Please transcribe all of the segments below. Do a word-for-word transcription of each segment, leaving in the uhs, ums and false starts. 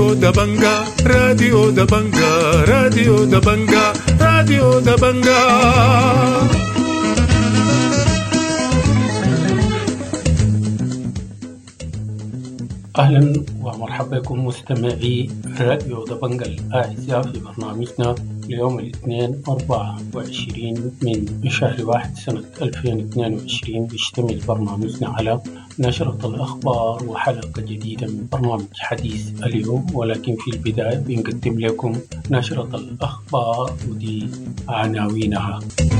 راديو دبنجا راديو دبنجا راديو دبنجا راديو دبنجا. أهلا ومرحبا بكم مستمعي راديو دبنجا الأعزاء في برنامجنا اليوم الاثنين أربعة وعشرين من شهر واحد سنة ألفين واثنين وعشرين. بيشتمل برنامجنا على نشرة الأخبار وحلقة جديدة من برنامج حديث اليوم، ولكن في البداية بنقدم لكم نشرة الأخبار ودي عناوينها.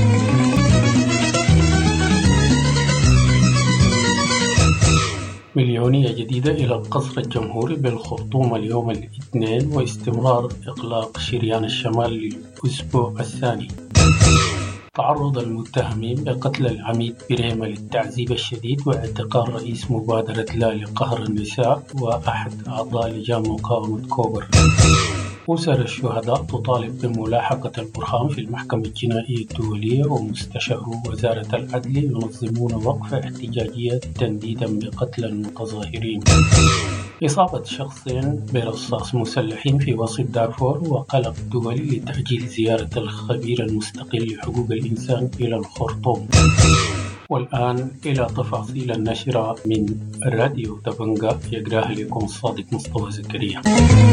مليونية جديدة إلى القصر الجمهوري بالخرطوم اليوم الاثنين، واستمرار إغلاق شريان الشمال للأسبوع الثاني. تعرض المتهمين بقتل العميد بريمة للتعذيب الشديد واعتقال رئيس مبادرة لا لقهر النساء وأحد أعضاء لجان مقاومة كوبر. أسر الشهداء تطالب بملاحقة البرهان في المحكمة الجنائية الدولية، ومستشارو وزارة العدل ينظمون وقفة احتجاجية تنديدا بقتل المتظاهرين. إصابة شخصين برصاص مسلحين في وسط دارفور، وقلق دولي لتأجيل زيارة الخبير المستقل لحقوق الإنسان إلى الخرطوم. والآن إلى تفاصيل النشرة من راديو دبنجا، يقراها لكم الصادق مصطفى زكريا.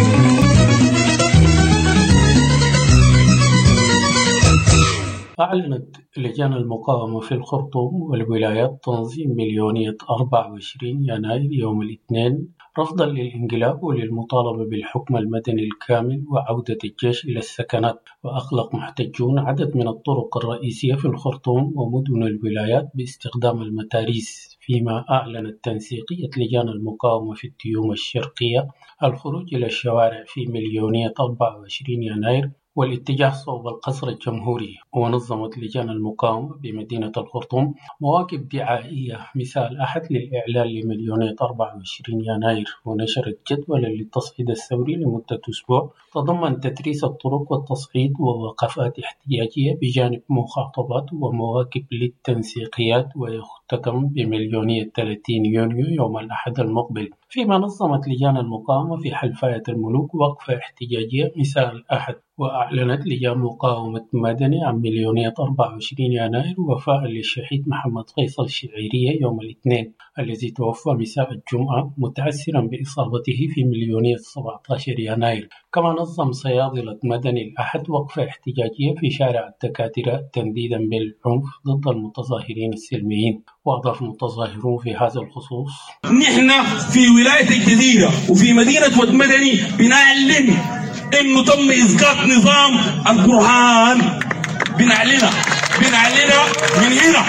أعلنت لجان المقاومة في الخرطوم والولايات تنظيم مليونية أربعة وعشرين يناير يوم الاثنين رفضا للانقلاب وللمطالبة بالحكم المدني الكامل وعودة الجيش إلى السكنات. وأغلق محتجون عدد من الطرق الرئيسية في الخرطوم ومدن الولايات باستخدام المتاريس، فيما أعلنت تنسيقية لجان المقاومة في التيوم الشرقية الخروج إلى الشوارع في مليونية أربعة وعشرين يناير والاتجاه صوب القصر الجمهوري. ونظمت لجان المقاومة بمدينة الخرطوم مواكب دعائية مساء الأحد للإعلان لمليونية أربعة وعشرين يناير، ونشرت جدولا للتصعيد الثوري لمدة أسبوع تضمن تدريس الطرق والتصعيد ووقفات احتجاجية بجانب مخاطبات ومواكب للتنسيقيات، ويختتم بمليونية ثلاثين يونيو يوم الأحد المقبل. فيما نظمت لجان المقاومة في حلفاية الملوك وقفة احتجاجية مساء الأحد، وأعلنت لجان مقاومة مدني عن مليونية أربعة وعشرين يناير وفاء للشهيد محمد فيصل الشعيرية يوم الاثنين الذي توفى مساء الجمعة متعسرا بإصابته في مليونية سبعة عشر يناير. كما نظم صيادلة مدني الأحد وقفة احتجاجية في شارع الدكاترة تنديدا بالعنف ضد المتظاهرين السلميين. وأضاف المتظاهرون في هذا الخصوص: نحن في ولاية الجزيرة وفي مدينة ود مدني بنعلن إنه تم إسقاط نظام البرهان. بنعلنها بنعلنها من هنا،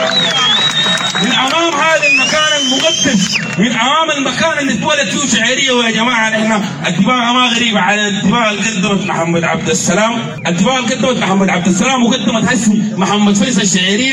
من أمام هذا المكان المقدس، من أمام المكان اللي اتولد فيه شعيرية. ويا جماعة إحنا الدفاع ما غريب على الدفاع اللي قدمت محمد عبد السلام، الدفاع اللي قدمت محمد عبد السلام وقدمت حسني محمد فيصل الشعيرية.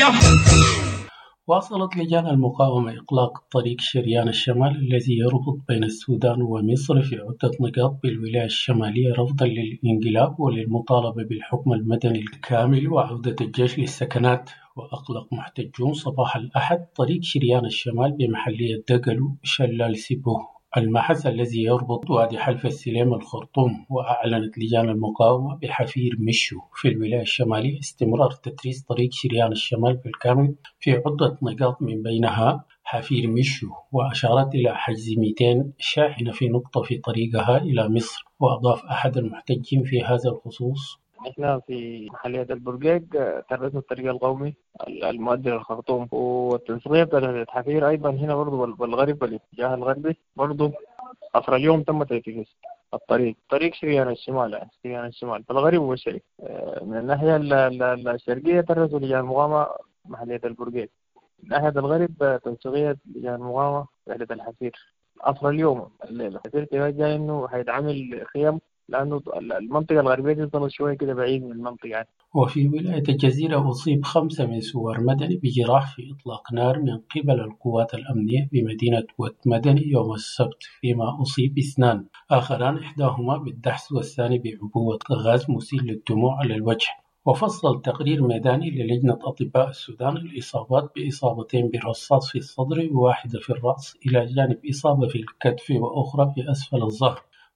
واصلت لجان المقاومة إغلاق طريق شريان الشمال الذي يربط بين السودان ومصر في عدة نقاط بالولاية الشمالية رفضا للانقلاب وللمطالبة بالحكم المدني الكامل وعودة الجيش للسكنات. وأغلق محتجون صباح الأحد طريق شريان الشمال بمحلية دقلو شلال سيبو المحز الذي يربط وادي حلف السليم الخرطوم. وأعلنت لجان المقاومة بحفير مشو في الولاية الشمالية استمرار تدريس طريق شريان الشمال بالكامل في عدة نقاط من بينها حفير مشو، وأشارت إلى حجز مئتين شاحنة في نقطة في طريقها إلى مصر. وأضاف أحد المحتجين في هذا الخصوص: احنا في محلية البرقيق ترسنا الطريق القومي المؤدي للخرطوم، والتنسيقية بتاعت الحفير أيضا هنا برضو بالغرب بالاتجاه الغربي برضو أخر اليوم تم تجهيز الطريق، طريق شريان الشمال يعني شريان الشمال بالغرب والشرق. من الناحية الشرقية ترسوا لجان المقاومة محلية البرقيق، من ناحية الغرب تنسيقية لجان المقاومة وحدة الحفير. أخر اليوم الليلة الحفير تواجه إنه هيتعمل خيام لأنه المنطقة الغربية تظل شوية كده بعيد من المنطقة يعني. وفي ولاية الجزيرة أصيب خمسة من سوار مدني بجراح في إطلاق نار من قبل القوات الأمنية بمدينة ود مدني يوم السبت، فيما أصيب اثنان آخران إحداهما بالدحس والثاني بعبوة غاز مسيل للدموع على الوجه. وفصل تقرير ميداني للجنة أطباء السودان الإصابات بإصابتين بالرصاص في الصدر وواحدة في الرأس إلى جانب إصابة في الكتف وأخرى في أسفل الظهر.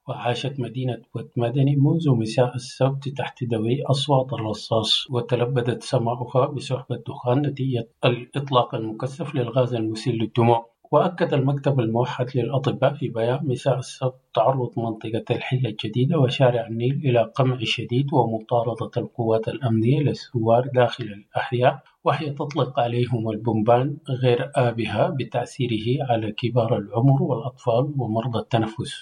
وعاشت مدينة وتمدني منذ مساء السبت تحت دوي أصوات الرصاص، وتلبدت سماؤها بسحب الدخان نتيجة الإطلاق المكثف للغاز المسيل للدموع. وأكد المكتب الموحد للأطباء في بيان مساء السبت تعرض منطقة الحلة الجديدة وشارع النيل إلى قمع شديد ومطاردة القوات الأمنية للثوار داخل الأحياء، وهي تطلق عليهم البومبان غير آبها بتأثيره على كبار العمر والأطفال ومرضى التنفس.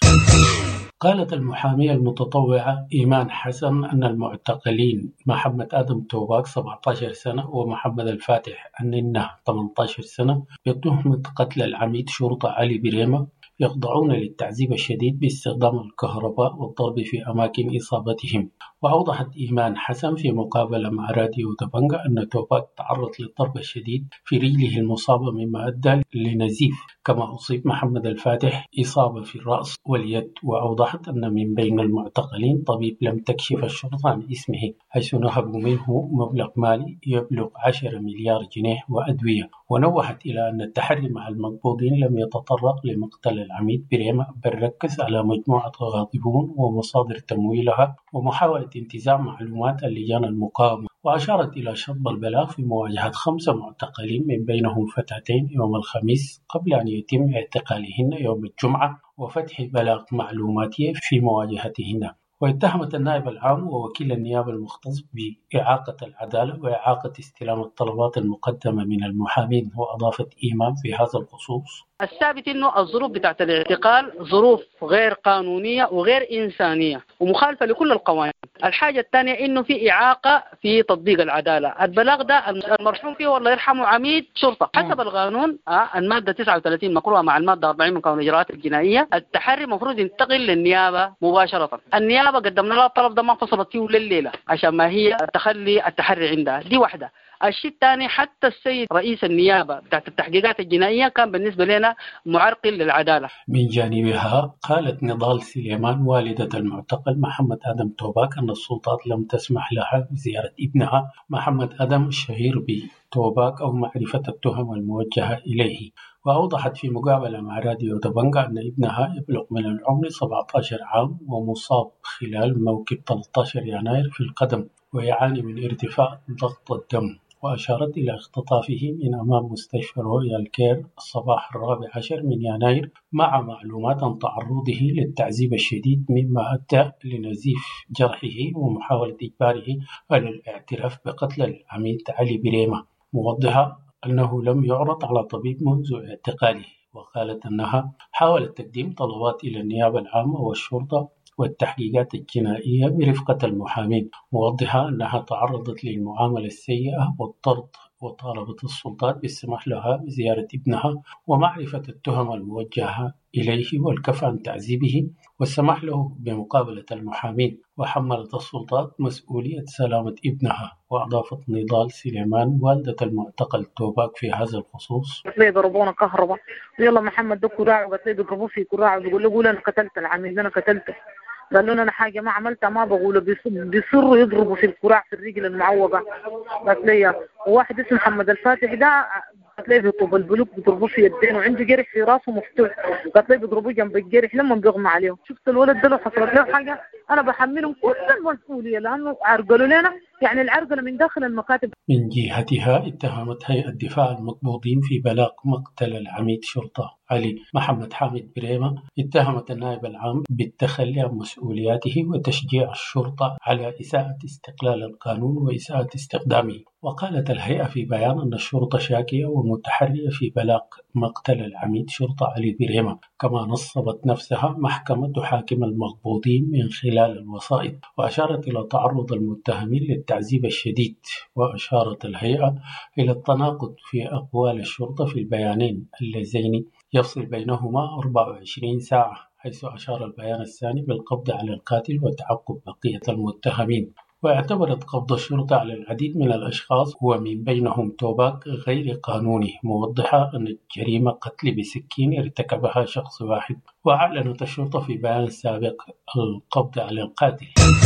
قالت المحامية المتطوعة إيمان حسن أن المعتقلين محمد آدم توباك سبعة عشر سنة ومحمد الفاتح الننة ثمانية عشر سنة بتهمة قتل العميد شرطة علي بريمة يخضعون للتعذيب الشديد باستخدام الكهرباء والضرب في أماكن إصابتهم. وأوضحت إيمان حسن في مقابلة مع راديو دبنجة أن توباك تعرض للضرب الشديد في رجله المصابة مما أدى لنزيف، كما أصيب محمد الفاتح إصابة في الرأس واليد. وأوضحت أن من بين المعتقلين طبيب لم تكشف الشرطة عن اسمه، حيث نهبوا منه مبلغ مالي يبلغ عشرة مليار جنيه وأدوية. ونوهت إلى أن التحري مع المقبوضين لم يتطرق لمقتل العميد بريمة، بل ركز على مجموعة غاضبون ومصادر تمويلها ومحاولة انتزاع معلومات اللجان المقاومة. وأشارت إلى شطب البلاغ في مواجهة خمسة معتقلين من بينهم فتاتين يوم الخميس قبل أن يتم اعتقالهن يوم الجمعة وفتح بلاغ معلوماتي في مواجهتهن. واتهمت النائب العام ووكيل النيابة المختص بإعاقة العدالة وإعاقة استلام الطلبات المقدمة من المحامين. وأضافت إيمان في هذا الخصوص: الثابت انه الظروف بتاعت الاعتقال ظروف غير قانونيه وغير انسانيه ومخالفه لكل القوانين. الحاجه الثانيه انه في اعاقه في تطبيق العداله. البلاغ ده المرحوم فيه والله يرحمه عميد شرطه حسب القانون آه الماده تسعة وثلاثين مقروءه مع الماده أربعين من قانون الاجراءات الجنائيه. التحري المفروض ينتقل للنيابه مباشره. النيابه قدمنا لها الطلب ده ما فصلت فيه لليله عشان ما هي تخلي التحري عندها. دي واحده. الشيء الثاني حتى السيد رئيس النيابة بتاعت التحقيقات الجنائية كان بالنسبة لنا معرقل للعدالة. من جانبها قالت نضال سليمان والدة المعتقل محمد آدم توباك أن السلطات لم تسمح لها بزيارة ابنها محمد آدم الشهير بتوباك أو معرفة التهم الموجهة إليه. وأوضحت في مقابلة مع راديو دبنجة أن ابنها يبلغ من العمر سبعة عشر عام ومصاب خلال موكب ثلاثة عشر يناير في القدم ويعاني من ارتفاع ضغط الدم. وأشارت إلى اختطافه من أمام مستشفى رويال كير الصباح الرابع عشر من يناير مع معلومات عن تعرضه للتعذيب الشديد مما أدى لنزيف جرحه ومحاولة إجباره على الاعتراف بقتل العميد علي بريمة، موضحة أنه لم يعرض على طبيب منذ اعتقاله. وقالت أنها حاولت تقديم طلبات إلى النيابة العامة والشرطة والتحقيقات الجنائية برفقة المحامين، موضحة أنها تعرضت للمعاملة السيئة والطرد. وطالبت السلطات بالسماح لها بزيارة ابنها ومعرفة التهم الموجهة إليه والكف عن تعذيبه والسماح له بمقابلة المحامين. وحملت السلطات مسؤولية سلامة ابنها. وأضافت نضال سليمان والدة المعتقل توباك في هذا الخصوص: قلت لي ضربونا كهرباء ويلا محمد ده كراع، وقلت لي بيضربوه في كراع وبيقول له قول أنا قتلت العميد أنا قتلته. قال له أنا حاجة ما عملتها ما بقوله. بيصروا يضربوا في الكراع في الرجل المعوجة. قالت لي وواحد اسمه محمد الفاتح ده قالت لي بيطوب البلوك بيضربوه في يدين وعنده جرح في راسه مفتوح. قالت لي بيضربوه جنب الجرح لما بيغمى عليه. شفت الولد ده لو حصلت له حاجة أنا بحملهم كل المسؤولية لأنه عرقلوا لنا يعني العرقلة من داخل المكاتب. من جهتها اتهمت هيئة دفاع المقبوضين في بلاغ مقتل العميد شرطة علي محمد حامد بريمة اتهمت النائب العام بالتخلي عن مسؤولياته وتشجيع الشرطة على إساءة استقلال القانون وإساءة استخدامه. وقالت الهيئة في بيان أن الشرطة شاكية ومتحرية في بلاغ مقتل العميد شرطة علي بريمة، كما نصبت نفسها محكمة تحاكم المقبوضين من خلال الوسائط. وأشارت إلى تعرض المتهمين للتعذيب الشديد. وأشارت الهيئة إلى التناقض في أقوال الشرطة في البيانين اللذين يفصل بينهما أربع وعشرين ساعة، حيث أشار البيان الثاني بالقبض على القاتل وتعقب بقية المتهمين. واعتبرت قبض الشرطة على العديد من الأشخاص ومن بينهم توباك غير قانوني، موضحة أن الجريمة قتل بسكين ارتكبها شخص واحد. وأعلنت الشرطة في بيان سابق القبض على القاتل.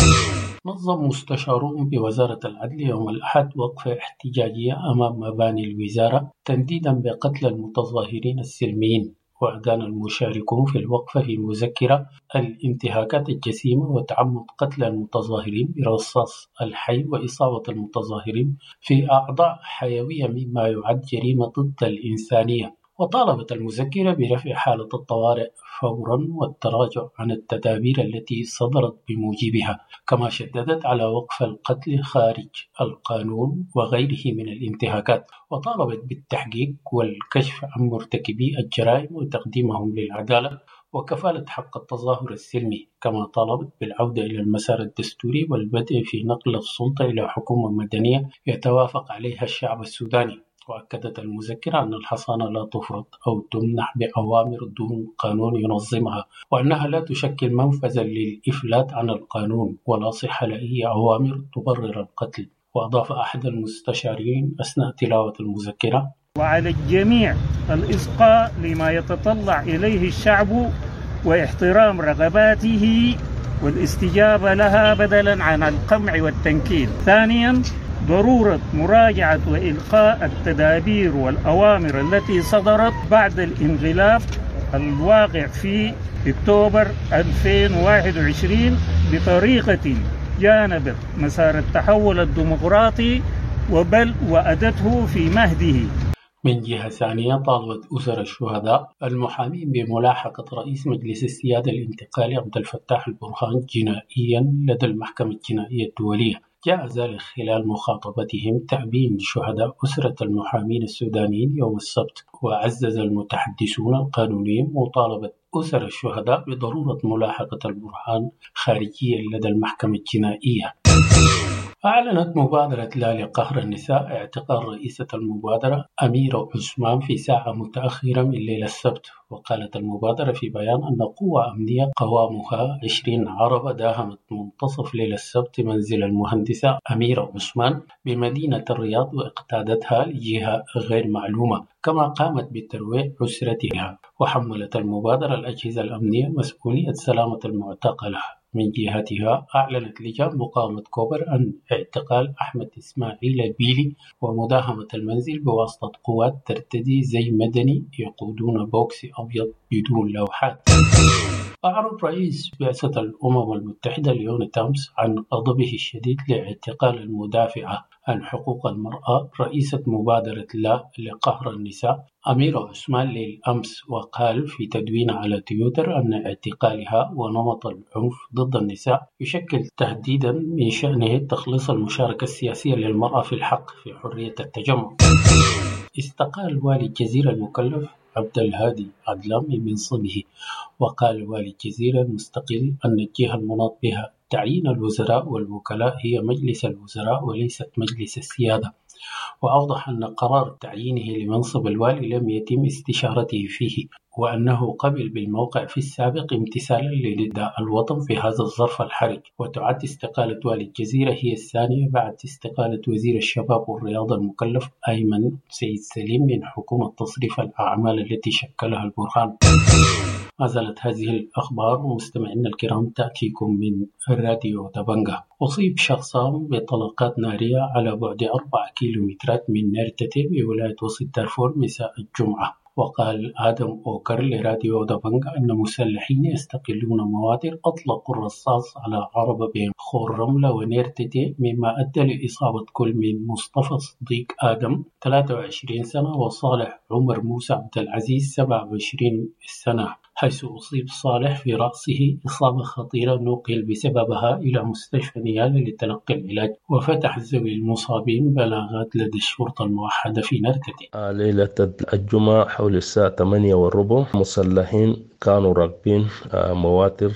نظم مستشارون بوزارة العدل يوم الأحد وقفة احتجاجية أمام مباني الوزارة تنديدا بقتل المتظاهرين السلميين. وأدان المشاركون في الوقفة في مذكرة الانتهاكات الجسيمة وتعمد قتل المتظاهرين برصاص الحي وإصابة المتظاهرين في أعضاء حيوية مما يعد جريمة ضد الإنسانية. وطالبت المذكرة برفع حالة الطوارئ فورا والتراجع عن التدابير التي صدرت بموجبها، كما شددت على وقف القتل خارج القانون وغيره من الانتهاكات، وطالبت بالتحقيق والكشف عن مرتكبي الجرائم وتقديمهم للعدالة وكفالة حق التظاهر السلمي، كما طالبت بالعودة إلى المسار الدستوري والبدء في نقل السلطة إلى حكومة مدنية يتوافق عليها الشعب السوداني. وأكدت المذكرة أن الحصانة لا تفرض أو تمنح بأوامر دون قانون ينظمها، وأنها لا تشكل منفذا للإفلات عن القانون ولا صحة لأي أوامر تبرر القتل. وأضاف أحد المستشارين أثناء تلاوة المذكرة: وعلى الجميع الإصغاء لما يتطلع إليه الشعب واحترام رغباته والاستجابة لها بدلا عن القمع والتنكيل. ثانيا، ضرورة مراجعة وإلقاء التدابير والأوامر التي صدرت بعد الانقلاب الواقع في أكتوبر ألفين وواحد وعشرين بطريقة جانبت مسار التحول الديمقراطي وبل وأدته في مهده. من جهة ثانية، طالبت أسر الشهداء المحامين بملاحقة رئيس مجلس السيادة الانتقالي عبد الفتاح البرهان جنائيا لدى المحكمة الجنائية الدولية. جاء ذلك خلال مخاطبتهم تأبين شهداء أسرة المحامين السودانيين يوم السبت. وعزز المتحدثون القانونيين مطالبة أسر الشهداء بضرورة ملاحقة البرهان خارجيا لدى المحكمة الجنائية. أعلنت مبادرة لا لقهر النساء اعتقال رئيسة المبادرة أميرة عثمان في ساعة متأخرة من ليلة السبت. وقالت المبادرة في بيان أن قوة أمنية قوامها عشرين عربة داهمت منتصف ليلة السبت منزل المهندسة أميرة عثمان بمدينة الرياض واقتادتها لجهة غير معلومة، كما قامت بترويع أسرتها. وحملت المبادرة الأجهزة الأمنية مسؤولية سلامة المعتقلة. من جهتها أعلنت لجان مقاومة كوبر عن اعتقال أحمد إسماعيل البيلي ومداهمة المنزل بواسطة قوات ترتدي زي مدني يقودون بوكسي أبيض بدون لوحات. أعرب رئيس بعثة الأمم المتحدة ليون تامس عن غضبه الشديد لاعتقال المدافعة عن حقوق المرأة رئيسة مبادرة لا لقهر النساء أميرة عثمان للأمس، وقال في تدوين على تويتر أن اعتقالها ونمط العنف ضد النساء يشكل تهديدا من شأنه تخليص المشاركة السياسية للمرأة في الحق في حرية التجمع. استقال والي الجزيرة المكلف عبد الهادي عدلان من منصبه. وقال والي الجزيرة المستقل أن الجهة المناط بها تعيين الوزراء والوكلاء هي مجلس الوزراء وليست مجلس السيادة. وأوضح أن قرار تعيينه لمنصب الوالي لم يتم استشارته فيه، وأنه قبل بالموقع في السابق امتثالا لنداء الوطن في هذا الظرف الحرج. وتعد استقالة والي الجزيرة هي الثانية بعد استقالة وزير الشباب والرياضة المكلف أيمن سيد سليم من حكومة تصريف الأعمال التي شكلها البرهان. ما زالت هذه الأخبار مستمعينا الكرام تأتيكم من راديو دبنجة. أصيب شخصان بطلقات نارية على بعد أربع كيلومترات من نيرتتي بولاية وسط دارفور مساء الجمعة. وقال آدم أوكر لراديو دبنجة أن مسلحين يستقلون مواتر أطلقوا الرصاص على عربة بين خور رملة ونيرتتي، مما أدى لإصابة كل من مصطفى صديق آدم ثلاثة وعشرين سنة وصالح عمر موسى عبد العزيز سبعة وعشرين سنة، حيث أصيب صالح في رأسه إصابة خطيرة نقل بسببها إلى مستشفى نيالا لتلقي العلاج. وفتح ذوي المصابين بلاغات لدى الشرطة الموحدة في نرتتي. ليلة الجمعة حول الساعة ثمانية وربع مسلحين كانوا راكبين مواتر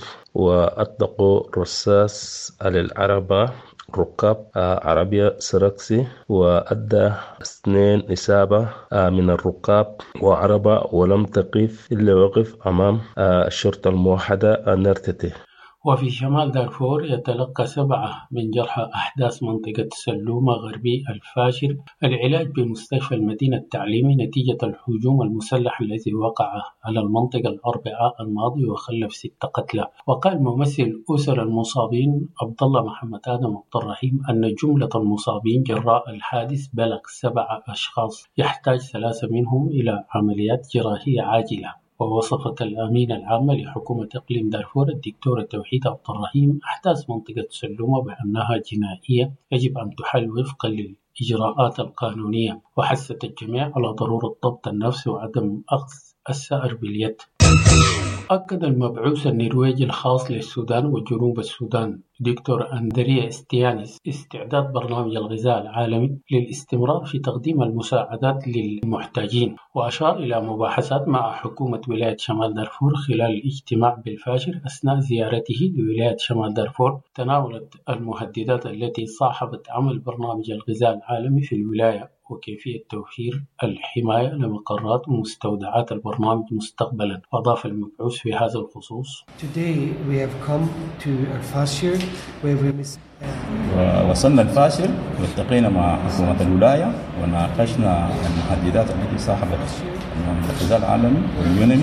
وأطلقوا رصاص على العربة ركاب عربية سركسي، وأدى اثنين إصابة من الركاب وعربة ولم تقف إلا وقف أمام الشرطة الموحدة نرتتي. وفي شمال دارفور يتلقى سبعة من جرحى أحداث منطقة سلومة غربي الفاشر العلاج بمستشفى المدينة التعليمي نتيجة الهجوم المسلح الذي وقع على المنطقة الأربعاء الماضي وخلف ستة قتلى. وقال ممثل أسر المصابين عبد الله محمد آدم عبد الرحيم أن جملة المصابين جراء الحادث بلغ سبعة أشخاص، يحتاج ثلاثة منهم إلى عمليات جراحية عاجلة. ووصفت الأمينة العامة لحكومة إقليم دارفور الدكتورة توحيد عبد الرحيم أحداث منطقة سلومة بأنها جنائية يجب أن تحل وفقا للإجراءات القانونية، وحثت الجميع على ضرورة ضبط النفس وعدم أخذ السائر باليد. أكد المبعوث النرويجي الخاص للسودان وجنوب السودان دكتور أندريا استيانيس استعداد برنامج الغذاء العالمي للاستمرار في تقديم المساعدات للمحتاجين، وأشار إلى مباحثات مع حكومة ولاية شمال دارفور خلال الاجتماع بالفاشر أثناء زيارته لولاية شمال دارفور. تناولت المهددات التي صاحبت عمل برنامج الغذاء العالمي في الولاية وكيفية توفير الحماية لمقرات ومستودعات البرنامج مستقبلا. وأضاف المبعوث في هذا الخصوص: Today we have come to الفاشر where we وصلنا الفاشر والتقينا مع حكومة الولاية وناقشنا المهددات التي صاحبت الغذاء العالمي واليوناني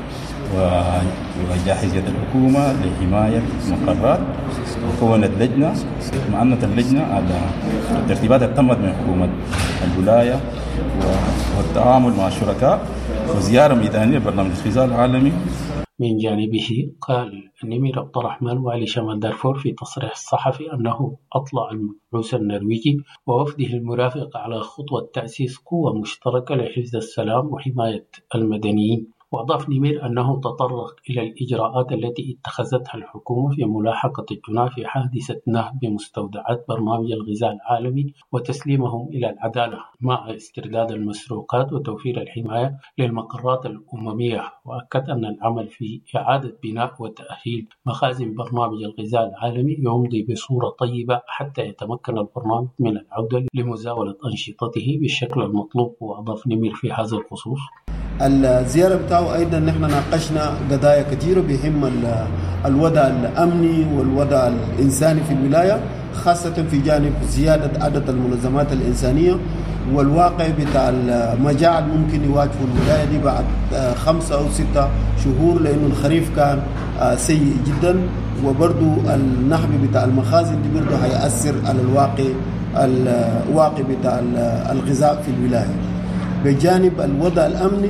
وجاهزية الحكومة لحماية مقرات، وكونت لجنة معنت اللجنة على الترتيبات التي تمت من حكومة الولاية والتعامل مع الشركاء وزيارة ميدانية لبرنامج الغذاء العالمي. من جانبه قال نمير عبد الرحمن والي شمال دارفور في تصريح صحفي أنه أطلع المبعوث النرويجي ووفده المرافق على خطوة تأسيس قوة مشتركة لحفظ السلام وحماية المدنيين. وأضاف نمير أنه تطرق إلى الإجراءات التي اتخذتها الحكومة في ملاحقة الجناة في حادثة نهب بمستودعات برنامج الغذاء العالمي وتسليمهم إلى العدالة مع استرداد المسروقات وتوفير الحماية للمقرات الأممية. وأكد أن العمل في إعادة بناء وتأهيل مخازن برنامج الغذاء العالمي يمضي بصورة طيبة حتى يتمكن البرنامج من العودة لمزاولة أنشطته بالشكل المطلوب. وأضاف نمير في هذا الخصوص: الزيارة بتاعه أيضا نحن ناقشنا قضايا كثيرة بهم الوضع الأمني والوضع الإنساني في الولاية، خاصة في جانب زيادة عدد المنظمات الإنسانية والواقع بتاع المجاعة الممكن يواجهوا الولاية دي بعد خمسة أو ستة شهور، لأنه الخريف كان سيء جدا، وبرضو النهب بتاع المخازن دي برضو هيأثر على الواقع الواقع بتاع الغذاء في الولاية. بجانب الوضع الأمني،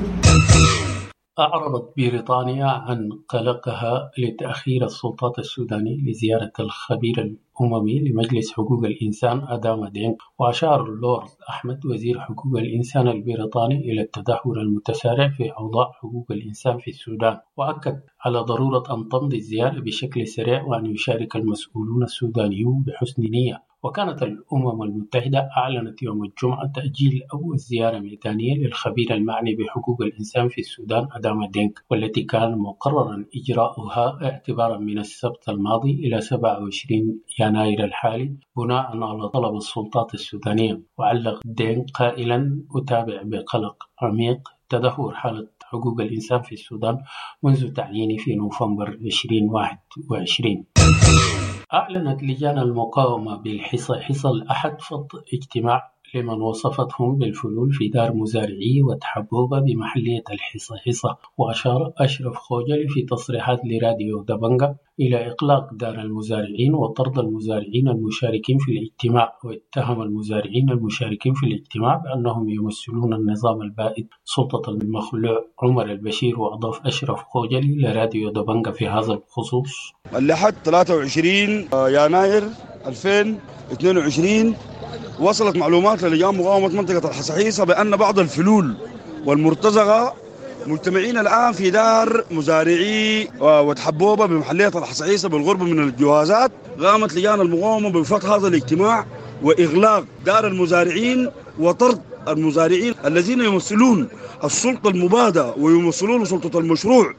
أعربت بريطانيا عن قلقها لتأخير السلطات السودانية لزيارة الخبير الأممي لمجلس حقوق الإنسان أداما دينغ. وأشار اللورد أحمد وزير حقوق الإنسان البريطاني إلى التدهور المتسارع في أوضاع حقوق الإنسان في السودان، وأكد على ضرورة أن تمضي الزيارة بشكل سريع وأن يشارك المسؤولون السودانيون بحسن نية. وكانت الأمم المتحدة أعلنت يوم الجمعة تأجيل أول زيارة ميدانية للخبير المعني بحقوق الإنسان في السودان أداما دينغ، والتي كان مقررا إجراؤها اعتبارا من السبت الماضي إلى سبعة وعشرين يناير الحالي بناء على طلب السلطات السودانية. وعلق دينغ قائلا: أتابع بقلق عميق تدهور حالة حقوق الإنسان في السودان منذ تعييني في نوفمبر ألفين وواحد وعشرين. أعلنت لجان المقاومة بالحصى حصى الأحد فض اجتماع لمن وصفتهم بالفلول في دار مزارعي وتحبوبة بمحلية الحصى حصى. وأشار أشرف خوجلي في تصريحات لراديو دبنجة إلى إغلاق دار المزارعين وطرد المزارعين المشاركين في الاجتماع، واتهم المزارعين المشاركين في الاجتماع بأنهم يمثلون النظام البائد سلطة المخلوع عمر البشير. وأضاف أشرف خوجلي لراديو دبنجة في هذا الخصوص: اللحد ثلاثة وعشرين يناير ألفين واثنين وعشرين وصلت معلومات للجان مقاومة منطقة الحصحيصة بأن بعض الفلول والمرتزقة مجتمعين الآن في دار مزارعي وتحبوبة بمحلية الحصحيصة بالغرب من الجوازات. قامت لجان المقاومة بفتح هذا الاجتماع وإغلاق دار المزارعين وطرد المزارعين الذين يمثلون السلطة المبادة ويمثلون سلطة المشروع.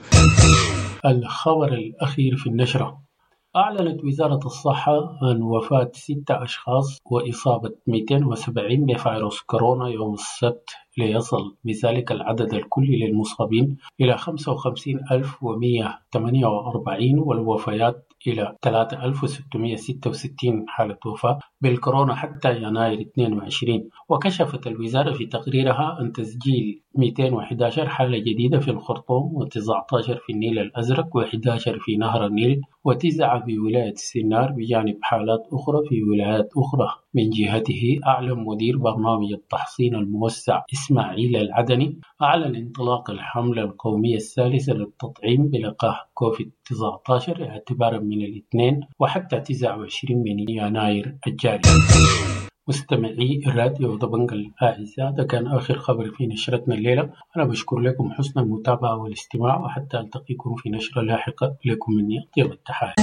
الخبر الأخير في النشرة: أعلنت وزارة الصحة عن وفاة ستة أشخاص وإصابة مئتين وسبعين بفيروس كورونا يوم السبت، ليصل بذلك العدد الكلي للمصابين إلى خمسة وخمسين ألف ومئة وثمانية وأربعين والوفيات إلى ثلاثة آلاف وستمئة وستة وستين حالة وفاة بالكورونا حتى يناير اثنين وعشرين. وكشفت الوزارة في تقريرها عن تسجيل مئتين وأحد عشر حالة جديدة في الخرطوم وتسعة عشر في النيل الأزرق وأحد عشر في نهر النيل وتسعة في ولاية السنار بجانب حالات أخرى في ولايات أخرى. من جهته أعلن مدير برنامج التحصين الموسع إسماعيل العدني أعلن انطلاق الحملة القومية الثالثة للتطعيم بلقاح كوفيد تسعة عشر اعتبارا من الاثنين وحتى تسعة وعشرين من يناير الجاري. مستمعي الراديو دبنج الأعزاء، ده كان آخر خبر في نشرتنا الليلة. أنا بشكر لكم حسن المتابعة والاستماع، وحتى ألتقيكم في نشرة لاحقة. لكم مني أطيب التحايا.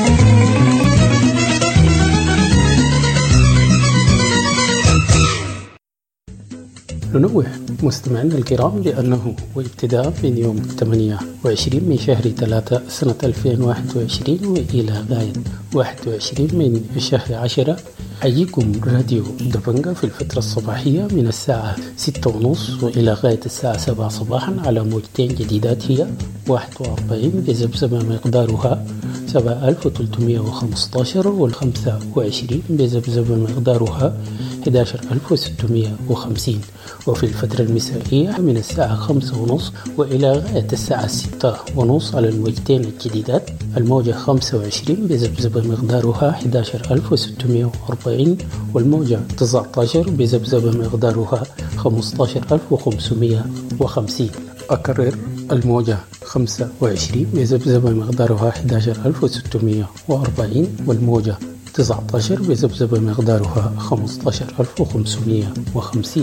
ننوه مستمعينا الكرام بأنه وابتداء من يوم ثمانية وعشرين من شهر ثلاثة سنة ألفين وواحد وعشرين وإلى غاية واحد وعشرين من شهر عشرة حييكم راديو دبنجة في الفترة الصباحية من الساعة ستة ونصف وإلى غاية الساعة سبعة صباحا على موجتين جديدات هي واحد وأربعين بزبزبة مقدارها سبعة آلاف وثلاثمئة وخمسة عشر والخمسة وعشرين بزبزبة مقدارها أحد عشر ألف وستمئة وخمسين، وفي الفترة المسائية من الساعة خمسة ونصف وإلى غاية الساعة ستة ونصف على الموجتين الجديدات الموجة خمسة وعشرين بزبزبة مقدارها أحد عشر ألف وستمئة وأربعين والموجة تسعة عشر بزبزبة مقدارها خمسة عشر ألف وخمسمئة وخمسين. أكرر، الموجة خمسة وعشرين بزبزبة مقدارها أحد عشر ألف وستمئة وأربعين والموجة تسعة عشر بزبزبة مقدارها خمسة عشر ألف وخمسمئة وخمسين.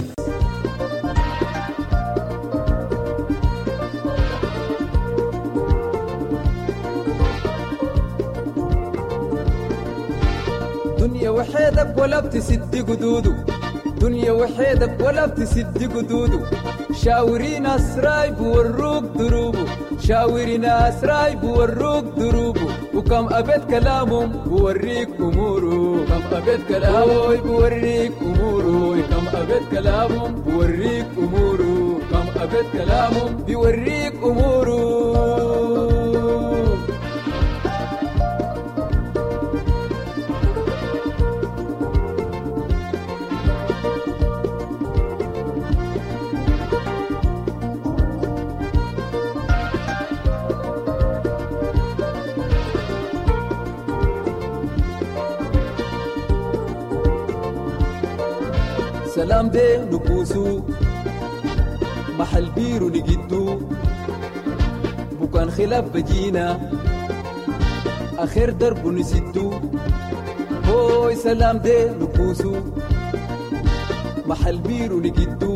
دنيا وحيدك ولا بتسد قدودو، دنيا وحيدك ولا بتسد قدودو، شاوري ناس رايب وروك دروبو، شاوري ناس رايب وروك دروبو، وكم أبد كلامهم بوريك أمورو، كم أبد كلامهم بوريك أمورو، كم أبد كلامهم بوريك أمورو، كم أبد كلامهم بوريك أمورو. سلام دي نكوسو محل بيرو نجدو بكان خلاف بجينا آخر درب نسدو. هوي سلام دي نكوسو محل بيرو نجدو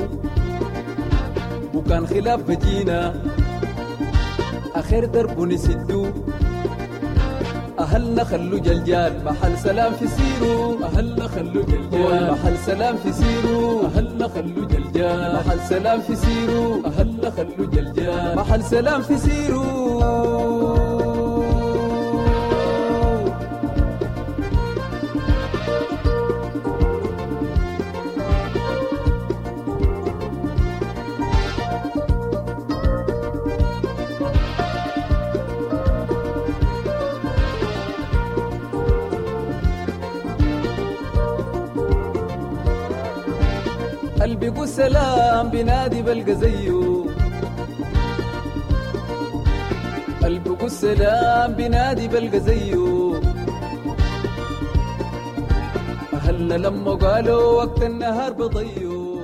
بكان خلاف بجينا آخر درب نسدو. أهلنا خلو جلجال محل سلام في سيرو، أهلنا خلو جلجال محل سلام في سيرو، أهلنا خلو جلجال محل سلام في سيرو، أهلنا خلو جلجال محل سلام في سيرو. قلبي قول سلام بنادي بلقى زيه، قلبي قول سلام بنادي بلقى زيه. أهلنا لما قالوا وقت النهار بضيو.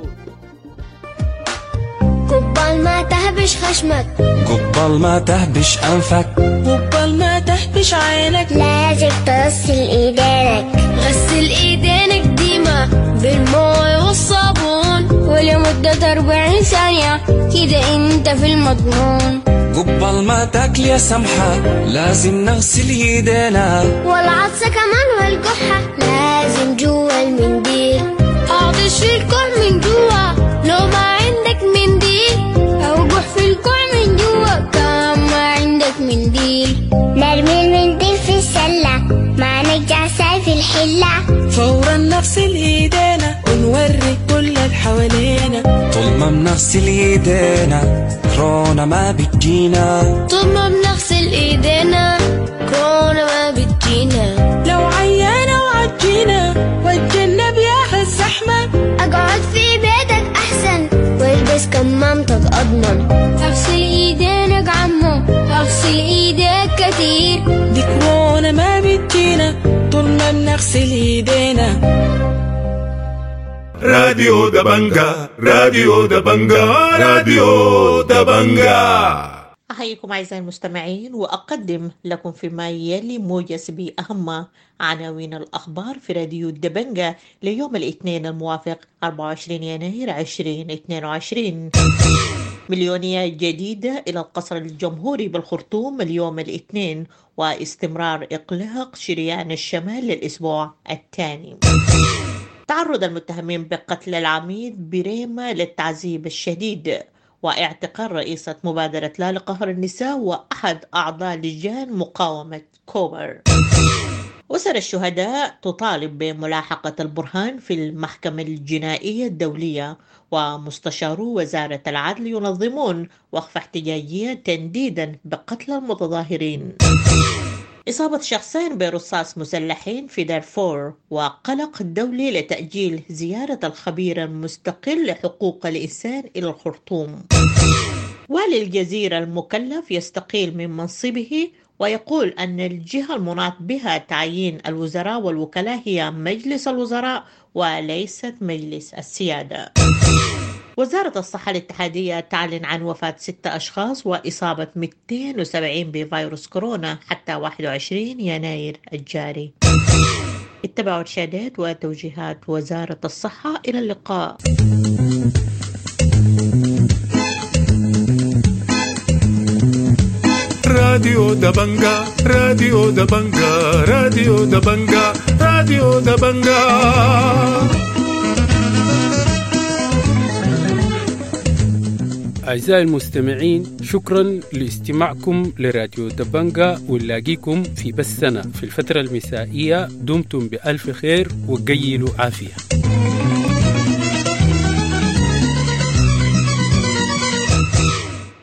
قبل ما تهبش خشمك، قبل ما تهبش أنفك، قبل ما تهبش عينك، لازم تغسل ايدينك. غسل ايدينك ديما بالماء والصابون ولمدة أربعين ثانية كده انت في المضمون. قبل ما تاكل يا سمحة لازم نغسل ايدينا، والعطسة كمان والكحة لازم جوا المنديل. اعطش في الكوع من جوا لو ما عندك منديل، او جح في الكوع من جوا كمان ما عندك منديل. نرمي المنديل في السلة ما نرجع في الحلة، فورا نغسل ايدينا ونوري كل اللي حوالينا. طول ما بنغسل ايدينا كورونا ما بتجينا، طول ما بنغسل ايدينا كورونا ما بتجينا. لو عيانة وعجينا واتجنب يا الزحمة، اقعد في بيتك احسن والبس بس كمامتك أضمن. اغسل ايدينك عمو، اغسل ايديك كتير. دي كورونا ما بتجينا طول ما بنغسل ايدينا. راديو دبنجا، راديو دبنجا، راديو دبنجا. أحييكم أعزائي المستمعين وأقدم لكم فيما يلي موجز بأهم عناوين الأخبار في راديو دبنجا ليوم الاثنين الموافق أربعة وعشرين يناير ألفين واثنين وعشرين. مليونية جديدة إلى القصر الجمهوري بالخرطوم اليوم الاثنين، واستمرار إغلاق شريان الشمال للأسبوع الثاني. تعرض المتهمين بقتل العميد بريمة للتعذيب الشديد، واعتقال رئيسة مبادرة لا لقهر النساء وأحد أعضاء لجان مقاومة كوبر. أسر الشهداء تطالب بملاحقة البرهان في المحكمة الجنائية الدولية، ومستشارو وزارة العدل ينظمون وقفة احتجاجية تنديدا بقتل المتظاهرين. إصابة شخصين برصاص مسلحين في دارفور، وقلق الدولي لتأجيل زيارة الخبير المستقل لحقوق الإنسان إلى الخرطوم. والي الجزيرة المكلف يستقيل من منصبه، ويقول أن الجهة المناط بها تعيين الوزراء والوكلاء هي مجلس الوزراء وليست مجلس السيادة. وزارة الصحة الاتحادية تعلن عن وفاة ستة أشخاص وإصابة مئتين وسبعين بفيروس كورونا حتى واحد وعشرين يناير الجاري. اتبعوا إرشادات وتوجيهات وزارة الصحة. إلى اللقاء. راديو دبنجا، راديو دبنجا، راديو دبنجا، راديو دبنجا. أعزائي المستمعين، شكرا لاستماعكم لراديو دبنجا، ونلاقيكم في بثنا في الفترة المسائية. دمتم بألف خير وقيلوا عافية.